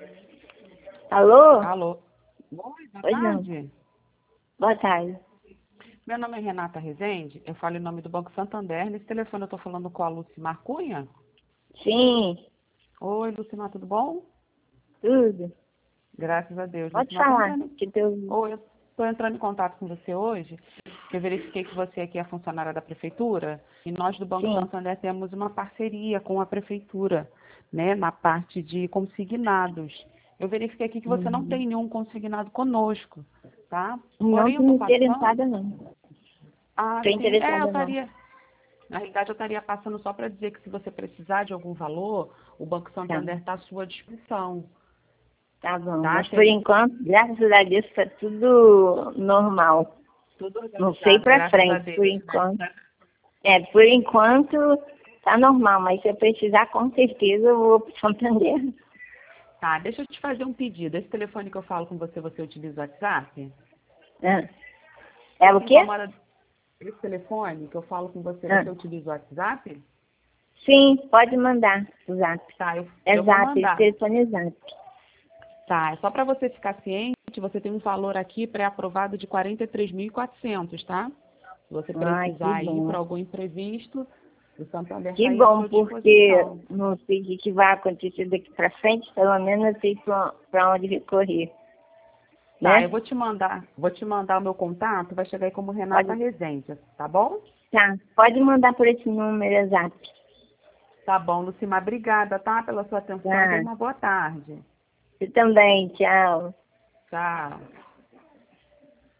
Alô? Alô. Oi, boa Pois não. tarde. Boa tarde. Meu nome é Renata Rezende, eu falo em nome do Banco Santander. Nesse telefone eu estou falando com a Lucimar Cunha. Sim, Oi, Lucimar, tudo bom? tudo. Graças a Deus. Pode Lucimar, falar, que teu... Oi, eu estou entrando em contato com você hoje, porque eu verifiquei que você aqui é funcionária da Prefeitura e nós do Banco Sim. Santander temos uma parceria com a Prefeitura, né, na parte de consignados. Eu verifiquei aqui que você não tem nenhum consignado conosco, tá? Não Porém, eu estou estou passando. interessada, não. Ah, Estou sim. Eu interessada, não. estaria. Na realidade, eu estaria passando só para dizer que se você precisar de algum valor, o Banco Tá, Santander está à sua disposição, tá bom. tá? Mas por enquanto, graças a Deus, está tudo normal. Tudo Não sei organizado, para graças a frente, por Deus, né? enquanto. Por enquanto tá normal, mas se eu precisar, com certeza eu vou pro Santander. Tá, deixa eu te fazer um pedido. Esse telefone que eu falo com você, você utiliza o WhatsApp? Ah, é Não o se quê? incomoda. Esse telefone que eu falo com você, Ah, você utiliza o WhatsApp? sim, pode mandar o zap. Tá, eu, É eu vou zap, esse mandar. telefone é zap. Tá, é só para você ficar ciente, você tem um valor aqui pré-aprovado de 43.400, tá? Se você Ai, que precisar ir bom. para algum imprevisto, o Santander está Que aí à bom, sua porque disposição. não sei o que vai acontecer daqui pra frente, pelo menos eu sei pra onde recorrer, Tá, né? eu vou te mandar o meu contato, vai chegar aí como Renata Pode, Rezende, tá bom? tá, pode mandar por esse número, é zap. Tá bom, Lucimar, obrigada, tá, pela sua atenção e tenha Tá, uma boa tarde. você também, tchau. Tchau.